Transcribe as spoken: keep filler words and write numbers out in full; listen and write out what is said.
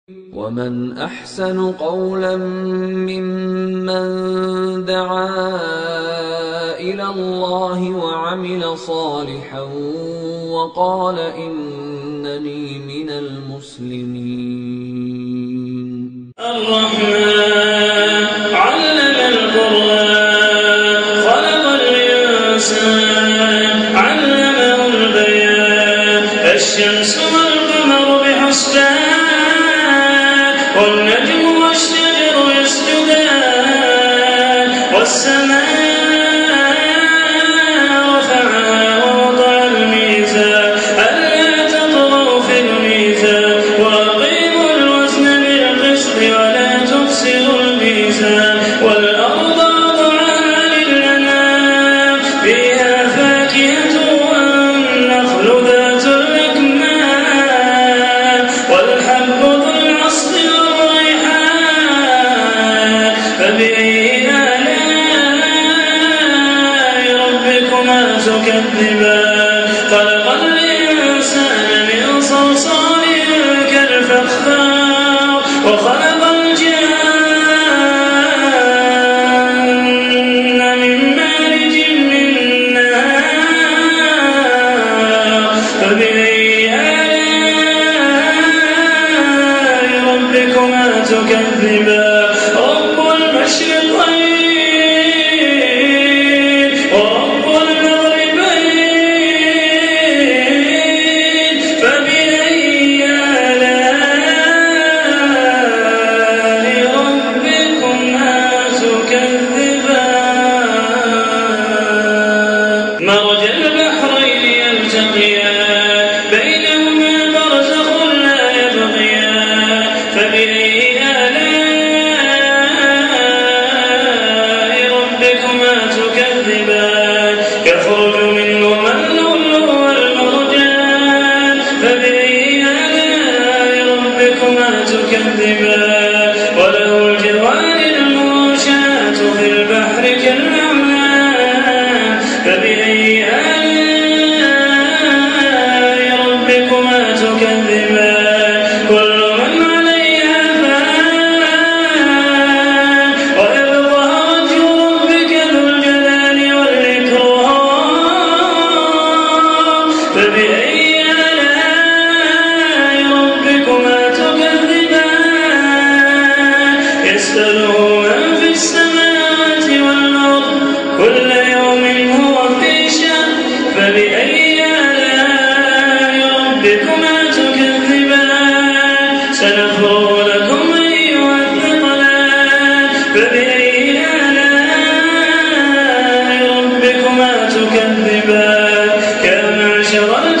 ومن أحسن قولا ممن دعا إلى الله وعمل صالحا وقال إنني من المسلمين. الرحمن علم القرآن خلق الإنسان علمه البيان الشمس والقمر بحسبان والنجم والشجر يسجدان والسماء رفعها ووضع الميزان ألا تطغوا في الميزان وأقيموا الوزن بالقسط ولا تخسروا الميزان والأرض وضعها للأنام فيها فاكهة والنخل ذات الأكمام والحب ذو العصف فبأي آلاء ربكما تكذبان خلق الإنسان من صلصال كالفخار وخلق الجن من مارج من نار فبأي آلاء ربكما تكذبان رب المشرقين ورب المغربين فبأي آلاء ربكما تكذبان مرج البحرين يلتقيان بينهما برزخ لا يبغيان فبأي يخرج منهما اللؤلؤ والمرجان فبأي آلاء ربكما تكذبان وله الجوار المنشآت في البحر كالأعلام فبأي آلاء ربكما تكذبان كل من عليها فان ويبقى وجه ربك ذو الجلال فبأي آلاء ربكما تكذبان يسأله من في السماوات والأرض كل يوم هو في شأن فبأي آلاء ربكما تكذبان سنفرغ لكم أيها الثقلان فبأي آلاء ربكما تكذبان يا معشر